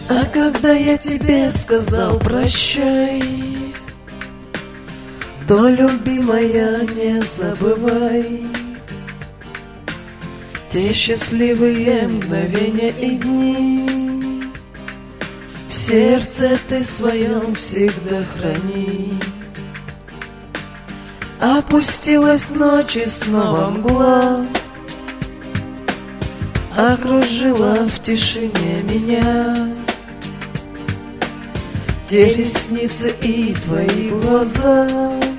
А когда я тебе сказал прощай, то, любимая, не забывай те счастливые мгновения и дни. В сердце ты своем всегда храни. Опустилась ночь и снова мгла окружила в тишине меня. Те ресницы и твои глаза,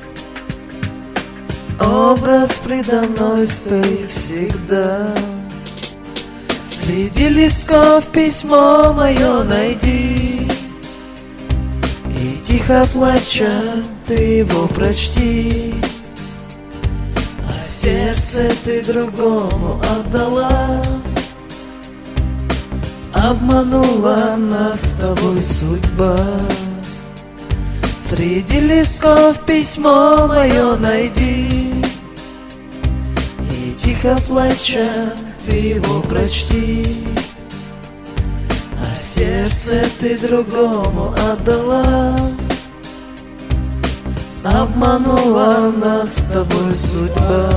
образ предо мной стоит всегда. Среди листков письмо мое найди, и тихо плача ты его прочти. А сердце ты другому отдала, обманула нас с тобой судьба. Среди листков письмо мое найди, и тихо плача ты его прочти. А сердце ты другому отдала, обманула нас с тобой судьба.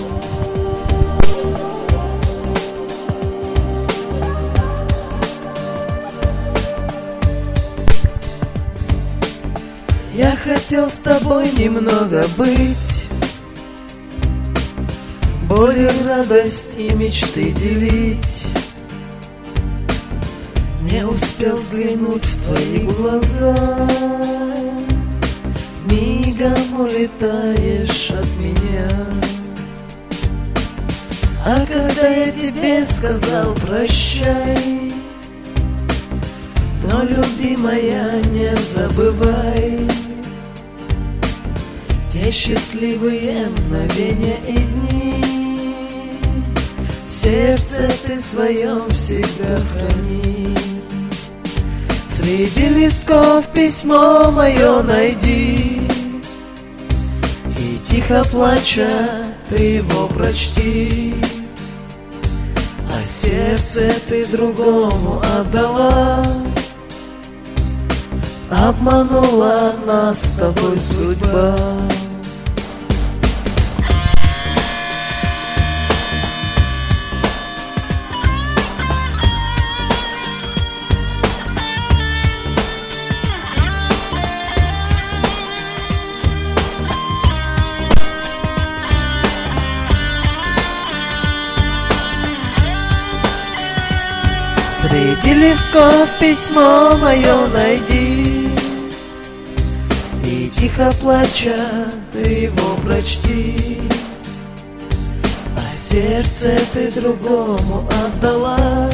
Я хотел с тобой немного быть, боли, радость и мечты делить. Не успел взглянуть в твои глаза, мигом улетаешь от меня. А когда я тебе сказал прощай, то, любимая, не забывай те счастливые мгновения и дни. В сердце ты своем всегда храни. Среди листков письмо мое найди, и тихо плача ты его прочти. А сердце ты другому отдала, обманула нас с тобой судьба. Среди листков письмо мое найди, и тихо плача ты его прочти. А сердце ты другому отдала,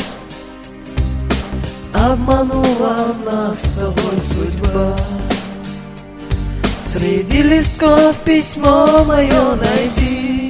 обманула нас с тобой судьба. Среди листков письмо мое найди,